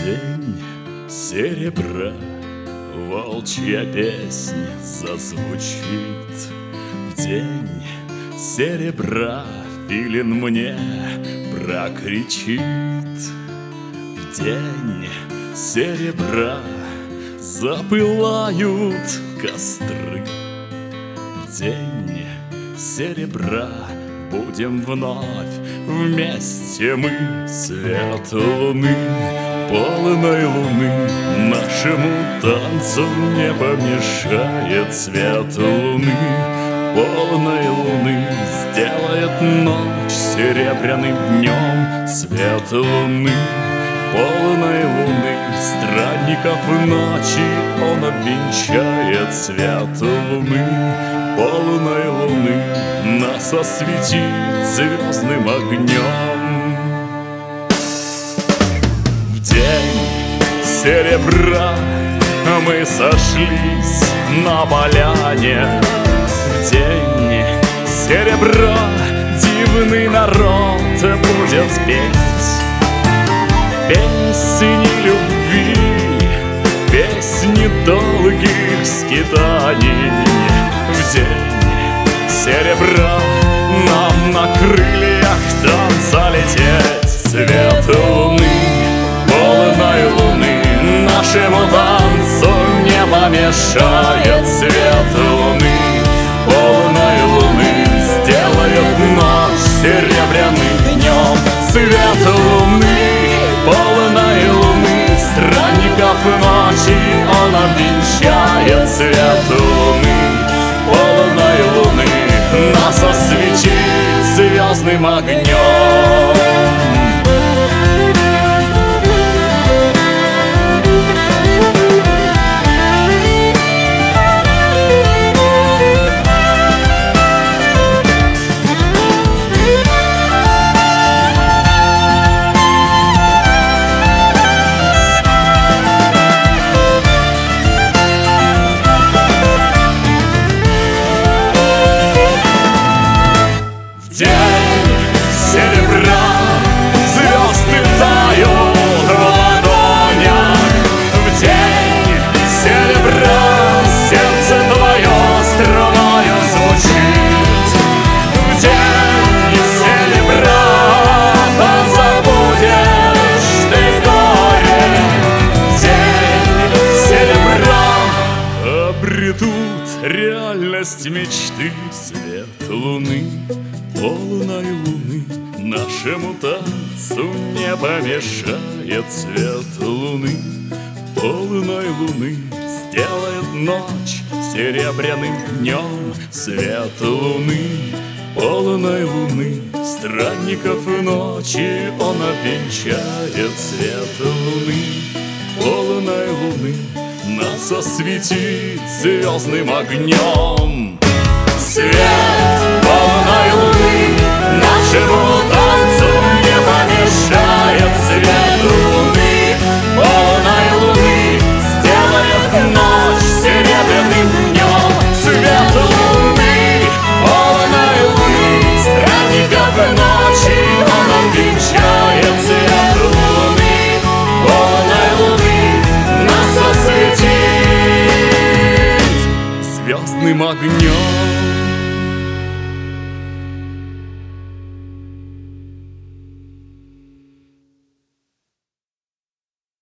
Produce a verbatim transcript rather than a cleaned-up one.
день серебра волчья песнь зазвучит. В день серебра филин мне прокричит. В день серебра запылают костры. В день серебра будем вновь вместе мы. Свет луны, полной луны, нашему танцу не помешает. Свет луны, полной луны, сделает ночь серебряным днем. Свет луны, полной луны, странников ночи он обвенчает. Свет луны, полной луны, нас осветит звездным огнем. В день серебра мы сошлись на поляне. В день серебра дивный народ будет петь песни любви, песни долгих скитаний. В день серебра нам на крыльях танца лететь. Свет луны, полной луны, нашему танцу не помешает. Свет луны, полной луны, сделает ночь серебряным днем. Свет луны, полной луны, странников ночи он обвенчает. Свет луны, полной луны, нас осветит звездным огнем. День серебра, звезды тают в ладонях. В день серебра сердце твое струною звучит. В день серебра позабудешь ты горе. В день серебра обретут реальность мечты. Свет луны, полной луны, нашему танцу не помешает. Свет луны, полной луны, сделает ночь серебряным днем. Свет луны, полной луны, странников ночи он обвенчает. Свет луны, полной луны, нас осветит звездным огнем. Свет